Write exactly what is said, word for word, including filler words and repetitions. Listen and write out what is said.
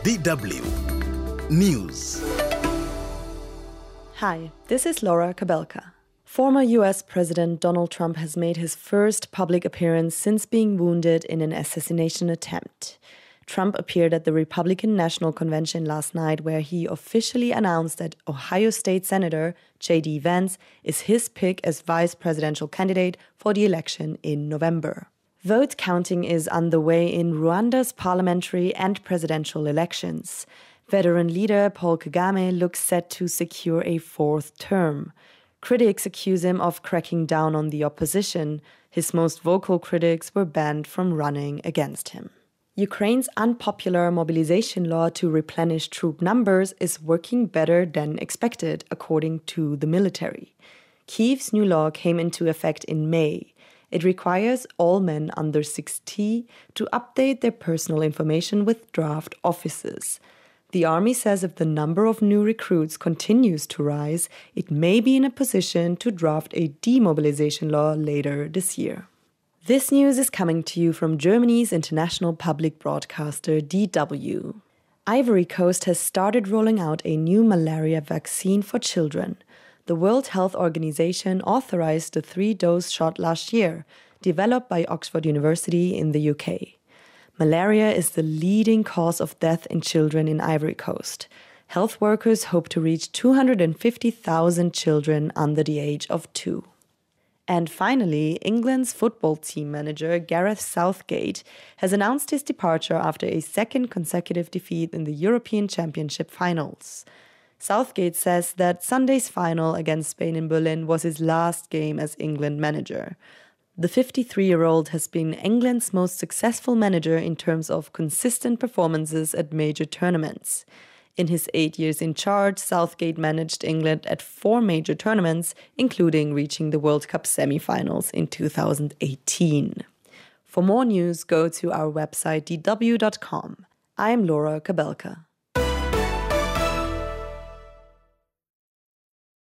D W News. Hi, this is Laura Kabelka. Former U S President Donald Trump has made his first public appearance since being wounded in an assassination attempt. Trump appeared at the Republican National Convention last night, where he officially announced that Ohio State Senator J D Vance is his pick as vice presidential candidate for the election in November. Vote counting is underway in Rwanda's parliamentary and presidential elections. Veteran leader Paul Kagame looks set to secure a fourth term. Critics accuse him of cracking down on the opposition. His most vocal critics were banned from running against him. Ukraine's unpopular mobilization law to replenish troop numbers is working better than expected, according to the military. Kyiv's new law came into effect in May. It requires all men under sixty to update their personal information with draft officers. The army says if the number of new recruits continues to rise, it may be in a position to draft a demobilization law later this year. This news is coming to you from Germany's international public broadcaster D W. Ivory Coast has started rolling out a new malaria vaccine for children. The World Health Organization authorized the three-dose shot last year, developed by Oxford University in the U K. Malaria is the leading cause of death in children in Ivory Coast. Health workers hope to reach two hundred fifty thousand children under the age of two. And finally, England's football team manager Gareth Southgate has announced his departure after a second consecutive defeat in the European Championship finals. Southgate says that Sunday's final against Spain in Berlin was his last game as England manager. The fifty-three-year-old has been England's most successful manager in terms of consistent performances at major tournaments. In his eight years in charge, Southgate managed England at four major tournaments, including reaching the World Cup semi-finals in two thousand eighteen. For more news, go to our website d w dot com. I'm Laura Kabelka.